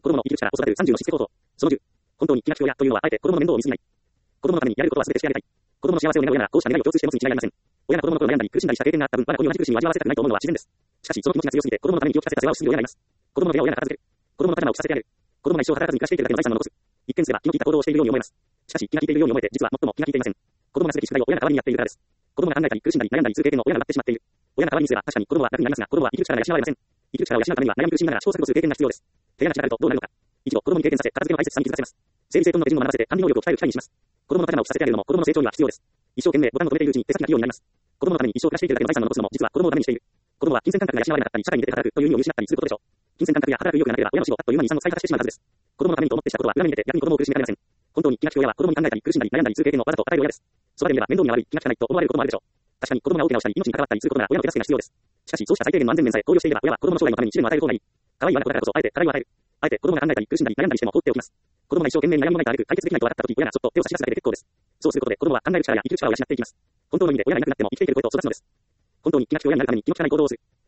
子供の生きる力を育てる30のしつけ構想。その10。本当に気が利く親というのは、あえて子供の面倒を見すぎない。子供のためにやれることは全てしてあげたい。子供の幸せを願う親なら、こうした願いを共通して持つに違いありません。親が子供の頃悩んだり苦しんだりした経験があった分、我が子に同じ苦しみを味わわせたくないと思うのは自然です。しかし、その気持ちが強すぎて、子供のために気を利かせた世話をしすぎる親がいます。子供の部屋を親が片付ける。子供のパジャマを着させてあげる。子供が一生働かずに暮らしているだけの財産を残す。一見すれば気の利いた行動をしているように思えます。しかし、気が利いているように思えて、実は最も気が利いていません。子供がすべき宿題を親が代わりにやっているからです。子供が考えたり苦しんだり悩んだりする経験を親が奪ってしまっている。親が代わりにすれば確かに子供は楽になりますが、子供は生きる力が養われません。生きる力を養うためには悩み苦しみながら試行錯誤する経験が必要です。手がなくなるとどうなるのか。一度子供に経験させ、片付けの大切さに気づかせます。整理整頓の手順を学ばせて管理能力を鍛える機会にします。子供のパジャマを着させてあげるのも子供の成長には必要です。一生懸命ボタンを止めているうちに手先が器用になります。子供のために一生暮らしているだけの財産を残すのも実は子供のためにしている。子供は金銭感覚が養われなかったり、社会に出て働くという意味を失ったりすることでしょう。金銭感覚や働く意欲がなければ親の死後あっという間に遺産を使い果たしてしまうはずです。子供のためにと思ってしたことは裏目に出て逆に子供を苦しめかねません。本当に気が利く親は子供に考えたり苦しんだり悩んだりする経験をわざと与える親です。育てれば面倒見が悪い、気が利かないと思われることもあるでしょう。確かに子供が大怪我をしたり命に関わったりすることなら親の手助けが必要です。しかしそうした最低限の安全面さえ考慮していれば親は子供の将来のために試練を与える方がいい。可愛い我が子だからこそあえて課題を与える。あえて子供が考えたり苦しんだり悩んだりしても放っておきます。子供が一生懸命に悩みもないと解決できないと分かった時、親がちょっと手を差し出すだけで結構です。そうすることで子供は考える力や生きる力を養っていきます。本当の意味で親がいなくなっても生きていける声と育つのです。本当に気が利く親になるために気の利かない行動をする。